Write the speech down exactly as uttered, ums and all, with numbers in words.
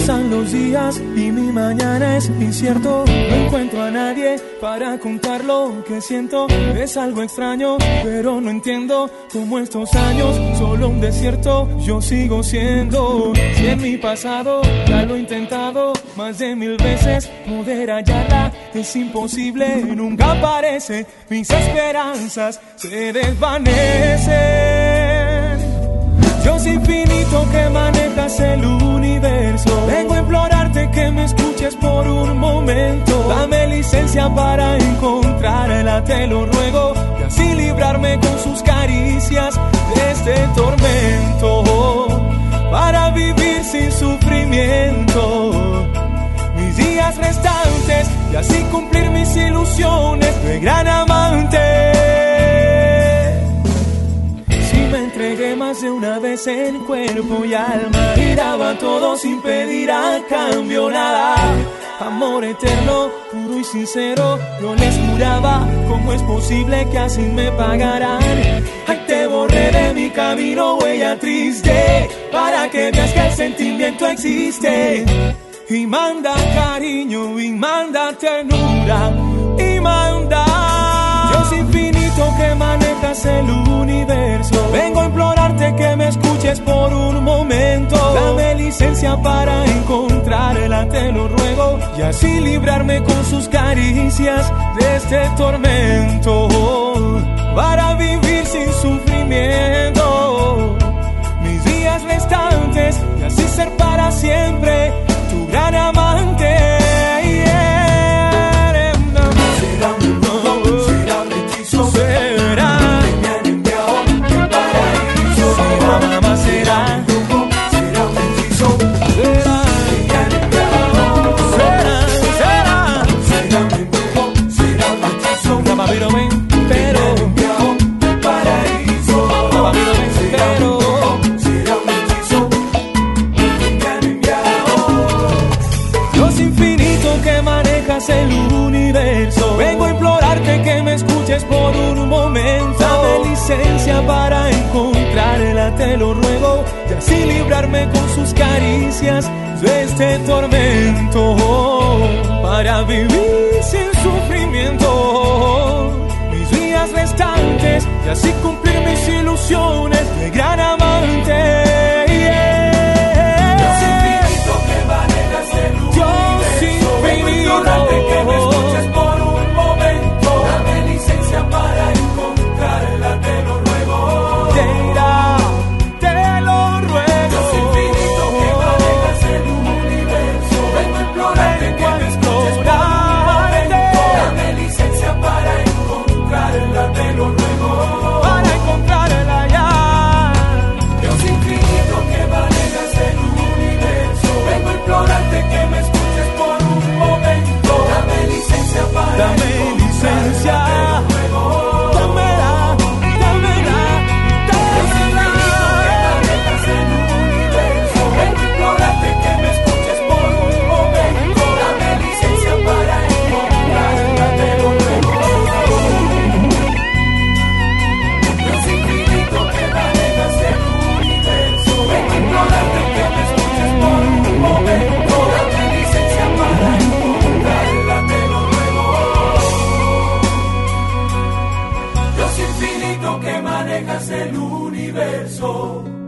Pasan los días y mi mañana es incierto. No encuentro a nadie para contar lo que siento. Es algo extraño, pero no entiendo cómo estos años solo un desierto yo sigo siendo. Si en mi pasado ya lo he intentado más de mil veces, poder hallarla es imposible. Nunca aparece, mis esperanzas se desvanecen. Dios infinito que manejas el universo, vengo a implorarte que me escuches por un momento. Dame licencia para encontrarla, te lo ruego, y así librarme con sus caricias de este tormento, para vivir sin sufrimiento mis días restantes y así cumplir mis ilusiones de gran amante. Me entregué más de una vez en cuerpo y alma y daba todo sin pedir a cambio nada. Amor eterno, puro y sincero, yo les juraba, ¿cómo es posible que así me pagaran? Ay, te borré de mi camino, huella triste, para que veas que el sentimiento existe. Y manda cariño, y manda ternura, y manda Dios infinito que manejas el universo. Vengo a implorarte que me escuches por un momento. Dame licencia para encontrarla, te lo ruego, y así librarme con sus caricias de este tormento, para vivir sin sufrimiento mis días restantes y así ser para siempre tu gran amante. El universo, vengo a implorarte que me escuches por un momento. Dame licencia para encontrarla, te lo ruego, y así librarme con sus caricias de este tormento, para vivir sin sufrimiento mis días restantes y así cumplir mis ilusiones de gran amante. Que me escuches por un momento, dame licencia para encontrarla, te lo ruego. Te irá, te lo ruego. Dios infinito que manejas el universo, vengo a implorarte que me escuches por un momento. Dame licencia para encontrarla, te lo ruego. Para encontrarla ya. Dios infinito que manejas el universo, vengo a implorarte que me escuches por un momento. Dame licencia para Dame licencia, dámela, dámela, dámela. El universo, vengo a implorarte que me escuches por un momento. Dame licencia para encontrarla, te lo ruego. Dios infinito que manejas el universo, vengo a implorarte que me escuches por un momento. Dame licencia para encontrarla, te lo ruego. Dios infinito que manejas el universo.